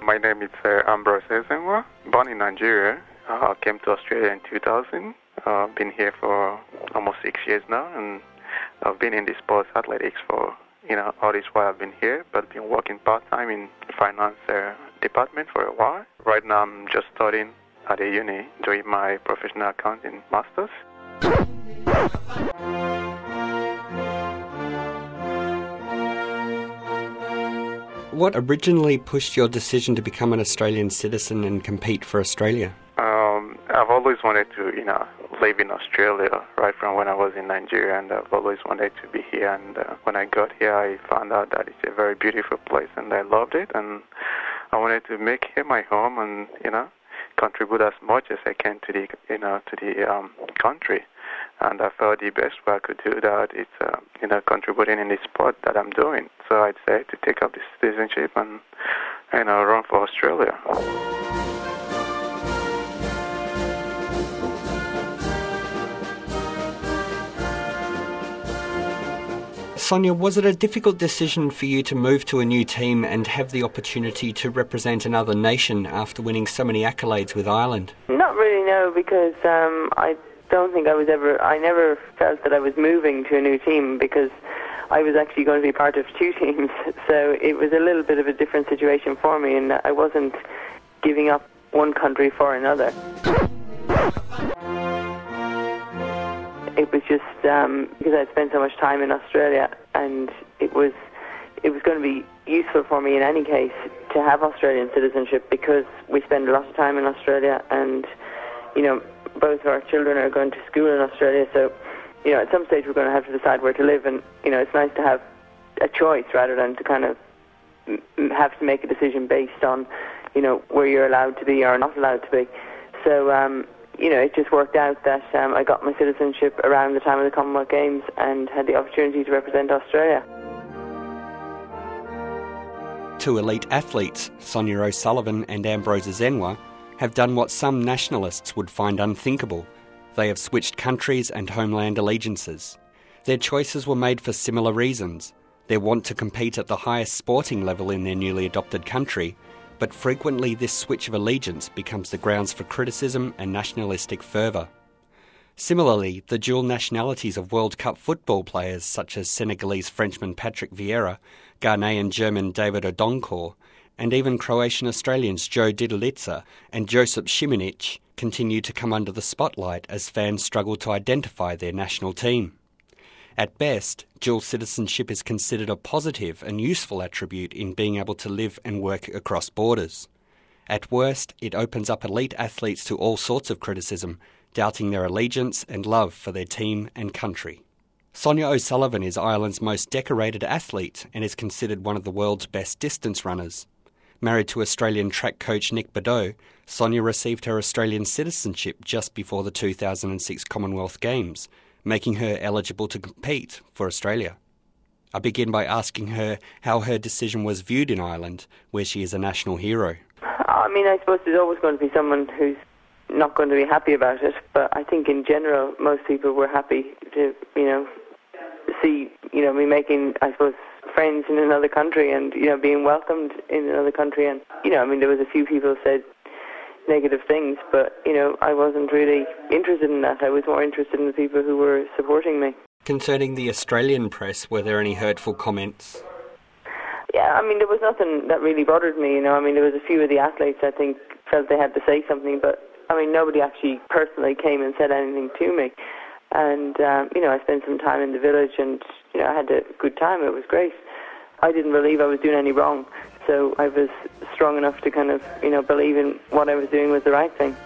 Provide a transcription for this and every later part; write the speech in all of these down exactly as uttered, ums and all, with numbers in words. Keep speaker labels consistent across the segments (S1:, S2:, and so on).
S1: My name is uh, Ambrose Ezenwa, born in Nigeria. I uh, came to Australia in two thousand. I've uh, been here for almost six years now, and I've been in the sports athletics for, you know, all this while I've been here, but been working part-time in finance uh, department for a while. Right now I'm just studying at a uni, doing my professional accounting masters.
S2: What originally pushed your decision to become an Australian citizen and compete for Australia?
S1: Um, I've always wanted to, you know, live in Australia right from when I was in Nigeria, and I've always wanted to be here. And uh, when I got here, I found out that it's a very beautiful place, and I loved it. And I wanted to make here my home, and you know, contribute as much as I can to the, you know, to the um, country. And I felt the best way I could do that is, uh, you know, contributing in the sport that I'm doing. So I'd say to take up the citizenship and, you know, run for Australia.
S2: Sonia, was it a difficult decision for you to move to a new team and have the opportunity to represent another nation after winning so many accolades with Ireland?
S3: Not really, no, because um, I don't think I was ever, I never felt that I was moving to a new team because I was actually going to be part of two teams. So it was a little bit of a different situation for me, and I wasn't giving up one country for another. It was just um, because I'd spent so much time in Australia, and it was it was going to be useful for me in any case to have Australian citizenship because we spend a lot of time in Australia, and you know, both of our children are going to school in Australia, so you know, at some stage we're going to have to decide where to live, and you know, it's nice to have a choice rather than to kind of m- have to make a decision based on, you know, where you're allowed to be or not allowed to be. So. Um, You know, it just worked out that um, I got my citizenship around the time of the Commonwealth Games and had the opportunity to represent Australia.
S2: Two elite athletes, Sonia O'Sullivan and Ambrose Ezenwa, have done what some nationalists would find unthinkable. They have switched countries and homeland allegiances. Their choices were made for similar reasons. Their want to compete at the highest sporting level in their newly adopted country, but frequently this switch of allegiance becomes the grounds for criticism and nationalistic fervour. Similarly, the dual nationalities of World Cup football players such as Senegalese Frenchman Patrick Vieira, Ghanaian German David Odonkor, and even Croatian Australians Joe Didelica and Josip Šimanić continue to come under the spotlight as fans struggle to identify their national team. At best, dual citizenship is considered a positive and useful attribute in being able to live and work across borders. At worst, it opens up elite athletes to all sorts of criticism, doubting their allegiance and love for their team and country. Sonia O'Sullivan is Ireland's most decorated athlete and is considered one of the world's best distance runners. Married to Australian track coach Nick Badeau, Sonia received her Australian citizenship just before the two thousand six Commonwealth Games, making her eligible to compete for Australia. I begin by asking her how her decision was viewed in Ireland, where she is a national hero.
S3: I mean, I suppose there's always going to be someone who's not going to be happy about it, but I think in general most people were happy to, you know, see, you know, me making, I suppose, friends in another country and, you know, being welcomed in another country. And, you know, I mean, there was a few people who said negative things, but, you know, I wasn't really interested in that. I was more interested in the people who were supporting me.
S2: Concerning the Australian press, were there any hurtful comments?
S3: Yeah, I mean, there was nothing that really bothered me, you know. I mean, there was a few of the athletes, I think, felt they had to say something, but, I mean, nobody actually personally came and said anything to me. And, um, you know, I spent some time in the village and, you know, I had a good time. It was great. I didn't believe I was doing any wrong. So I was strong enough to kind of, you know, believe in what I was doing was the right thing.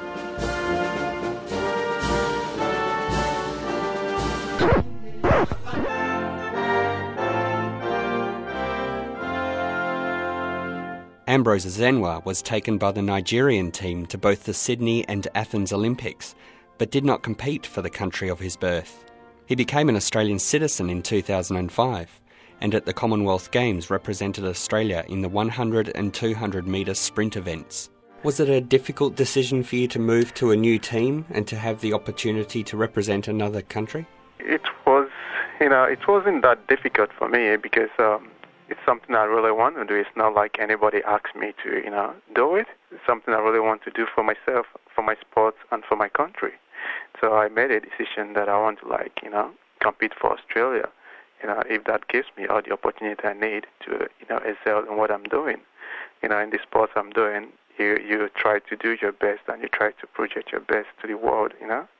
S2: Ambrose Ezenwa was taken by the Nigerian team to both the Sydney and Athens Olympics, but did not compete for the country of his birth. He became an Australian citizen in two thousand five, and at the Commonwealth Games represented Australia in the one hundred and two hundred metre sprint events. Was it a difficult decision for you to move to a new team and to have the opportunity to represent another country?
S1: It was, you know, it wasn't that difficult for me because, um, it's something I really want to do. It's not like anybody asks me to, you know, do it. It's something I really want to do for myself, for my sports, and for my country. So I made a decision that I want to, like, you know, compete for Australia. You know, if that gives me all the opportunity I need to, you know, excel in what I'm doing. You know, in the sports I'm doing, you you try to do your best and you try to project your best to the world. You know,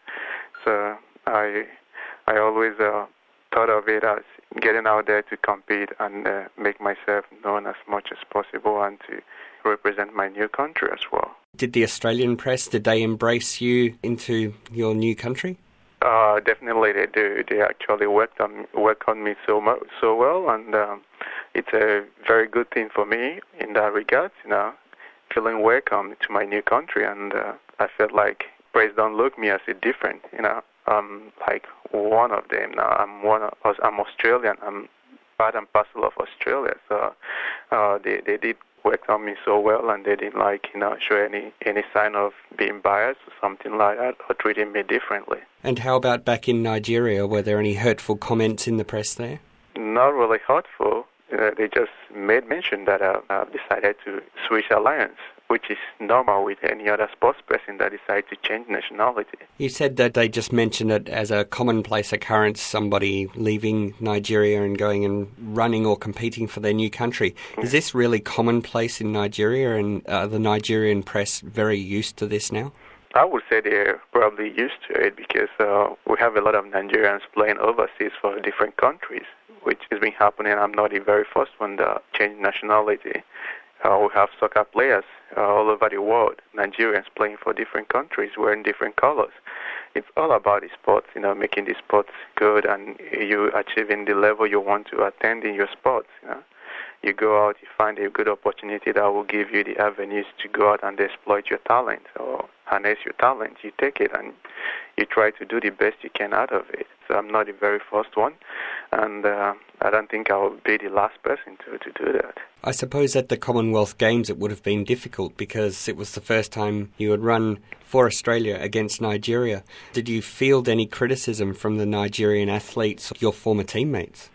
S1: so I I always uh, thought of it as getting out there to compete and uh, make myself known as much as possible and to represent my new country as well.
S2: Did the Australian press, did they embrace you into your new country?
S1: Uh, definitely they do. They actually worked on welcomed me so much, so well, and um, it's a very good thing for me in that regard. You know, feeling welcome to my new country, and uh, I felt like press don't look me as a different. You know, I'm like one of them now. I'm one. Of, I'm Australian. I'm part and parcel of Australia. So uh, they they did welcome me so well, and they didn't like you know show any any sign of being biased or something like that, or treating me differently.
S2: And how about back in Nigeria? Were there any hurtful comments in the press there?
S1: Not really hurtful. Uh, they just made mention that uh, I've decided to switch alliance, which is normal with any other sports person that decides to change nationality.
S2: You said that they just mentioned it as a commonplace occurrence, somebody leaving Nigeria and going and running or competing for their new country. Mm. Is this really commonplace in Nigeria, and are the Nigerian press very used to this now?
S1: I would say they're probably used to it because uh, we have a lot of Nigerians playing overseas for different countries, which has been happening. I'm not the very first one that changed nationality. Uh, we have soccer players uh, all over the world, Nigerians playing for different countries, wearing different colors. It's all about the sports, you know, making the sports good and you achieving the level you want to attend in your sports, you know. You go out, you find a good opportunity that will give you the avenues to go out and exploit your talent or harness your talent. You take it and you try to do the best you can out of it. So I'm not the very first one, and uh, I don't think I will be the last person to, to do that.
S2: I suppose at the Commonwealth Games it would have been difficult because it was the first time you had run for Australia against Nigeria. Did you field any criticism from the Nigerian athletes, your former teammates?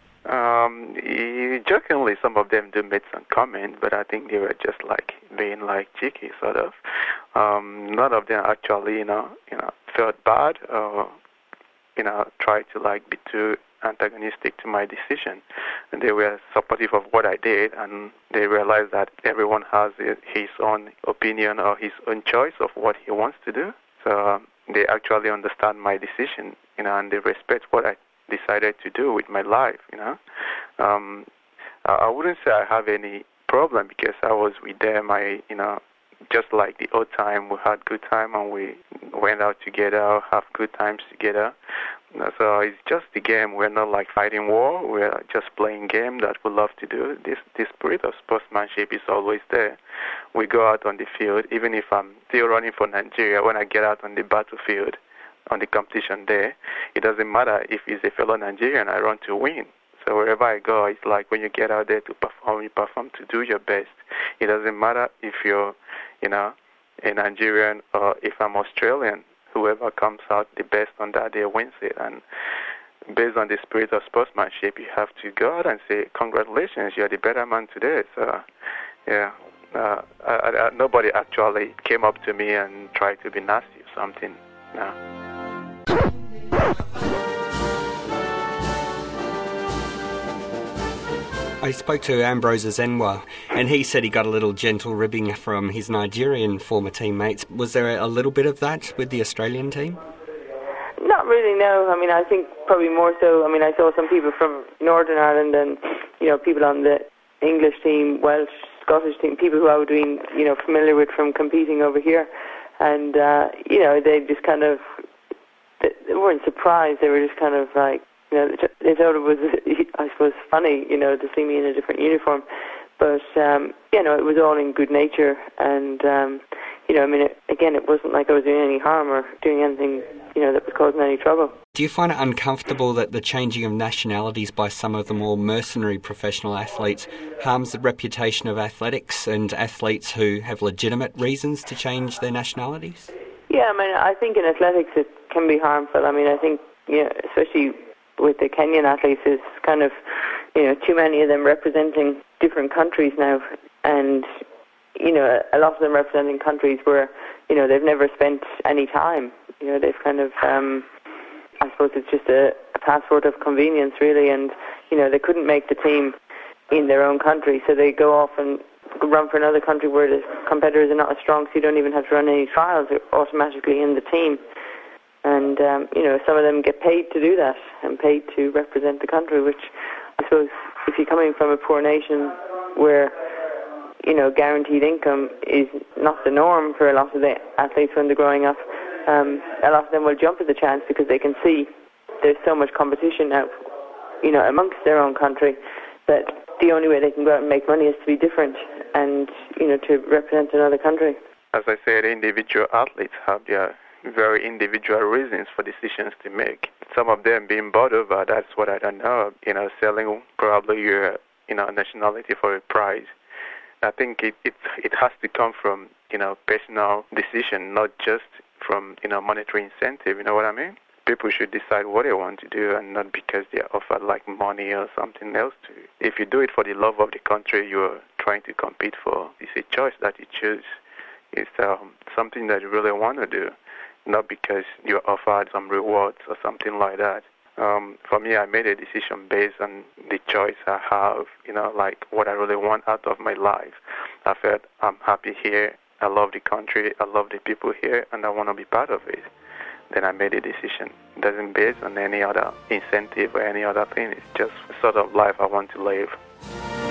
S1: Um, jokingly, some of them do make some comments, but I think they were just like being like cheeky, sort of. Um, none of them actually, you know, you know, felt bad or, you know, tried to like be too antagonistic to my decision. And they were supportive of what I did, and they realized that everyone has his own opinion or his own choice of what he wants to do. So um, they actually understand my decision, you know, and they respect what I decided to do with my life, you know. Um, I wouldn't say I have any problem because I was with them. I, you know, just like the old time, we had good time and we went out together, have good times together. So it's just the game. We're not like fighting war. We're just playing game that we love to do. This this spirit of sportsmanship is always there. We go out on the field, even if I'm still running for Nigeria, when I get out on the battlefield, on the competition there, it doesn't matter if he's a fellow Nigerian, I run to win. So wherever I go, it's like when you get out there to perform, you perform to do your best. It doesn't matter if you're, you know, a Nigerian or if I'm Australian. Whoever comes out the best on that day wins it. And based on the spirit of sportsmanship, you have to go out and say, congratulations, you're the better man today. So, yeah, uh, I, I, nobody actually came up to me and tried to be nasty or something. No.
S2: I spoke to Ambrose Ezenwa, and he said he got a little gentle ribbing from his Nigerian former teammates. Was there a little bit of that with the Australian team?
S3: Not really, no. I mean, I think probably more so. I mean, I saw some people from Northern Ireland and, you know, people on the English team, Welsh, Scottish team, people who I would be, you know, familiar with from competing over here. And, uh, you know, they just kind of, they weren't surprised. They were just kind of like, you know, they thought it was, I suppose, funny, you know, to see me in a different uniform. But, um, you know, it was all in good nature. And, um, you know, I mean, it, again, it wasn't like I was doing any harm or doing anything, you know, that was causing any trouble.
S2: Do you find it uncomfortable that the changing of nationalities by some of the more mercenary professional athletes harms the reputation of athletics and athletes who have legitimate reasons to change their nationalities?
S3: Yeah, I mean, I think in athletics it can be harmful. I mean, I think, you know, especially with the Kenyan athletes, it's kind of, you know, too many of them representing different countries now, and you know, a lot of them representing countries where, you know, they've never spent any time. You know, they've kind of, um, I suppose it's just a, a passport of convenience, really, and, you know, they couldn't make the team in their own country, so they go off and run for another country where the competitors are not as strong, so you don't even have to run any trials. They're automatically in the team. And, um, you know, some of them get paid to do that and paid to represent the country, which I suppose if you're coming from a poor nation where, you know, guaranteed income is not the norm for a lot of the athletes when they're growing up, um, a lot of them will jump at the chance because they can see there's so much competition now, you know, amongst their own country, that the only way they can go out and make money is to be different and, you know, to represent another country.
S1: As I said, individual athletes have their very individual reasons for decisions to make. Some of them being bought over, that's what I don't know, you know, selling probably your, you know, nationality for a prize. I think it, it it has to come from, you know, personal decision, not just from, you know, monetary incentive, you know what I mean? People should decide what they want to do and not because they're offered like money or something else to. If you do it for the love of the country you're trying to compete for, it's a choice that you choose. It's um, something that you really want to do, not because you're offered some rewards or something like that. Um, for me, I made a decision based on the choice I have, you know, like what I really want out of my life. I felt I'm happy here, I love the country, I love the people here, and I want to be part of it. Then I made a decision. It doesn't based on any other incentive or any other thing. It's just the sort of life I want to live.